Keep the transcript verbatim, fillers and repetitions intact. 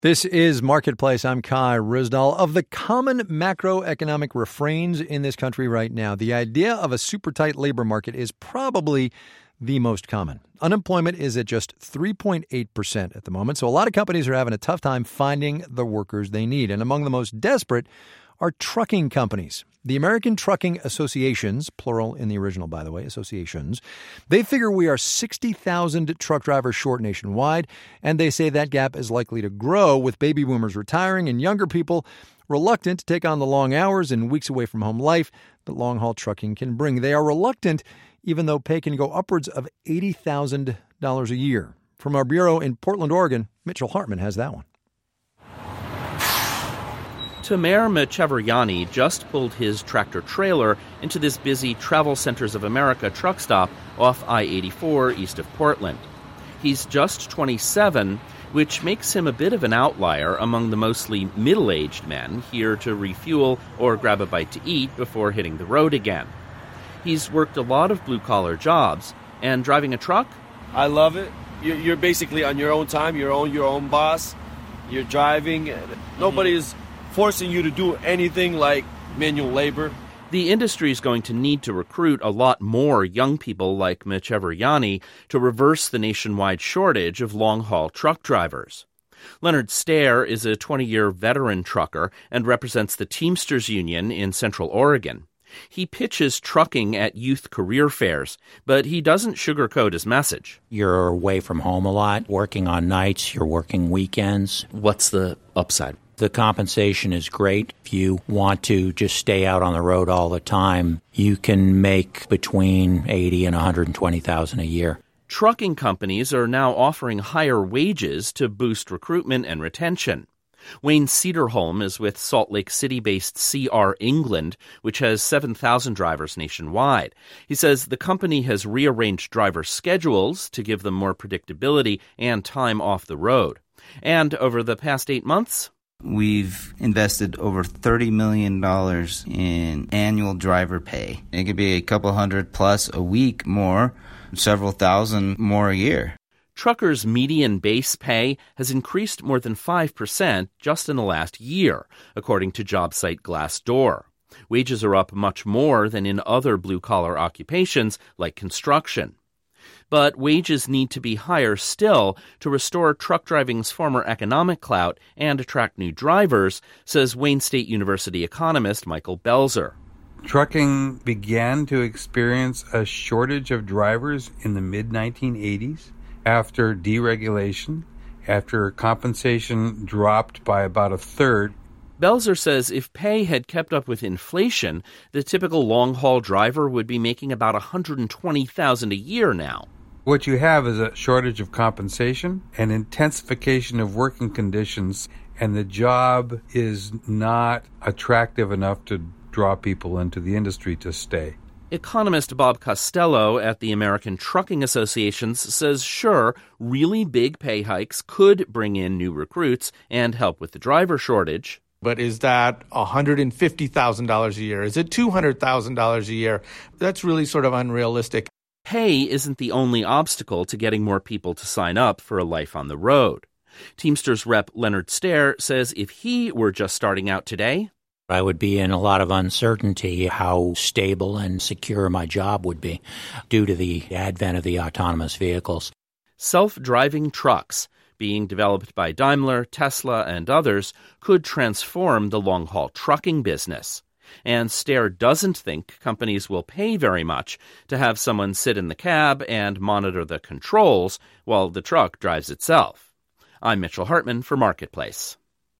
This is Marketplace. I'm Kai Ryssdal. Of the common macroeconomic refrains in this country right now, the idea of a super tight labor market is probably the most common. Unemployment is at just three point eight percent at the moment, so a lot of companies are having a tough time finding the workers they need. And among the most desperate are trucking companies. The American Trucking Associations, plural in the original, by the way, associations, they figure we are sixty thousand truck drivers short nationwide, and they say that gap is likely to grow with baby boomers retiring and younger people reluctant to take on the long hours and weeks away from home life that long-haul trucking can bring. They are reluctant even though pay can go upwards of eighty thousand dollars a year. From our bureau in Portland, Oregon, Mitchell Hartman has that one. Tamer Mechaveryani just pulled his tractor-trailer into this busy Travel Centers of America truck stop off I eighty-four east of Portland. He's just twenty-seven, which makes him a bit of an outlier among the mostly middle-aged men here to refuel or grab a bite to eat before hitting the road again. He's worked a lot of blue-collar jobs, and driving a truck? I love it. You're basically on your own time, your own your own boss. You're driving. Nobody's forcing you to do anything like manual labor. The industry is going to need to recruit a lot more young people like Mechaveryani to reverse the nationwide shortage of long-haul truck drivers. Leonard Stair is a twenty-year veteran trucker and represents the Teamsters Union in Central Oregon. He pitches trucking at youth career fairs, but he doesn't sugarcoat his message. You're away from home a lot, working on nights, you're working weekends. What's the upside? The compensation is great. If you want to just stay out on the road all the time, you can make between eighty and one hundred twenty thousand dollars a year. Trucking companies are now offering higher wages to boost recruitment and retention. Wayne Cederholm is with Salt Lake City-based C R England, which has seven thousand drivers nationwide. He says the company has rearranged driver schedules to give them more predictability and time off the road. And over the past eight months, we've invested over thirty million dollars in annual driver pay. It could be a couple hundred plus a week more, several thousand more a year. Truckers' median base pay has increased more than five percent just in the last year, according to job site Glassdoor. Wages are up much more than in other blue-collar occupations like construction. But wages need to be higher still to restore truck driving's former economic clout and attract new drivers, says Wayne State University economist Michael Belzer. Trucking began to experience a shortage of drivers in the mid nineteen eighties after deregulation, after compensation dropped by about a third. Belzer says if pay had kept up with inflation, the typical long-haul driver would be making about one hundred twenty thousand dollars a year now. What you have is a shortage of compensation, an intensification of working conditions, and the job is not attractive enough to draw people into the industry to stay. Economist Bob Costello at the American Trucking Associations says, sure, really big pay hikes could bring in new recruits and help with the driver shortage. But is that one hundred fifty thousand dollars a year? Is it two hundred thousand dollars a year? That's really sort of unrealistic. Pay isn't the only obstacle to getting more people to sign up for a life on the road. Teamsters rep Leonard Stair says if he were just starting out today, I would be in a lot of uncertainty how stable and secure my job would be due to the advent of the autonomous vehicles. Self-driving trucks, being developed by Daimler, Tesla, and others, could transform the long-haul trucking business. And Stair doesn't think companies will pay very much to have someone sit in the cab and monitor the controls while the truck drives itself. I'm Mitchell Hartman for Marketplace.